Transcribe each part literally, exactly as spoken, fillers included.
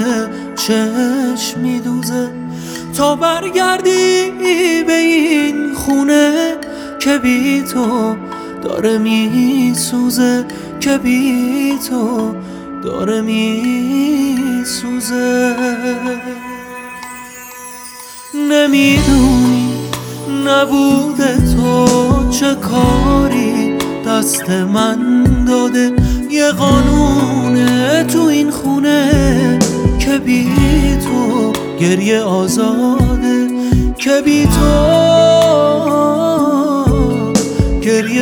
چشم میدوزه تا برگردی به این خونه که بی تو داره میسوزه، که بی تو داره میسوزه. نمیدونی نبوده تو چه کاری دست من داده، یه قانونه تو این خونه که بی تو گریه آزاده، که بی تو گریه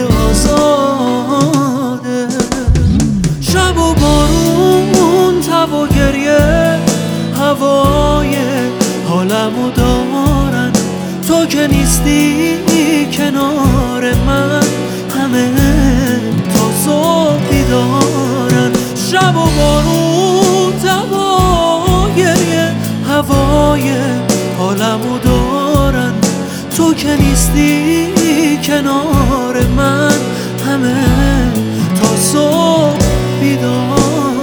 آزاده. شب و بارون، تب و گریه، هوای حالمو دارن، تو که نیستی کنار من، همه تا صبح بیدارن. شب و بارون، تب و گریه، هوای حالمو دارن، تو که نیستی کنار من، همه تا صبح بیدارن.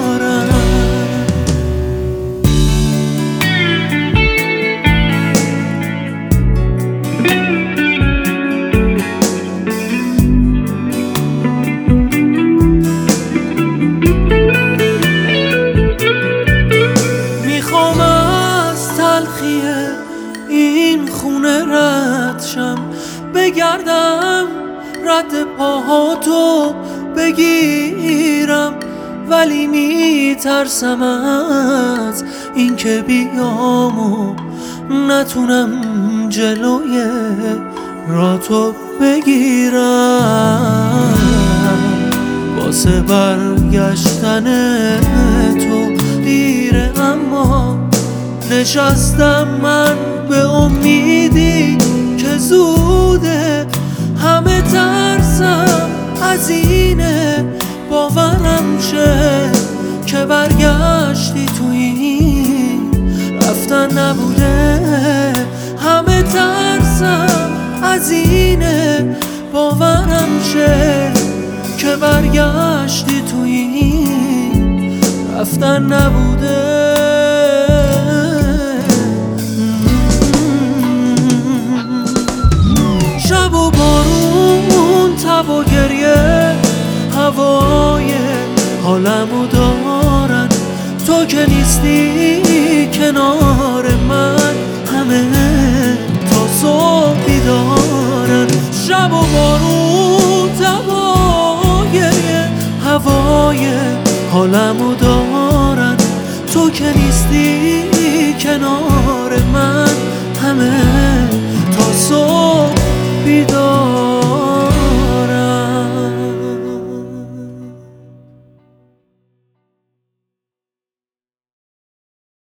میخوام از تلخی این خونه رد شم، بگردم رد پاهاتو بگیرم، ولی میترسم از این که بیام و نتونم جلوی راتو بگیرم. واسه برگشتن تو دیره، اما نشستم من به امیدی که زوده. همه ترسم از اینه باورم شه که برگشتی تو این رفتن نبوده. همه ترسم از اینه باورم شه که برگشتی تو این رفتن نبوده. شب و بارون، تب و گریه، هوای حالمو دارن، تو که نیستی کنار من، همه تا صبح بیدارن. شب و بارون، تب و گریه، هوای حالمو دارن، تو که نیستی کنار من، همه تا صبح بیدار.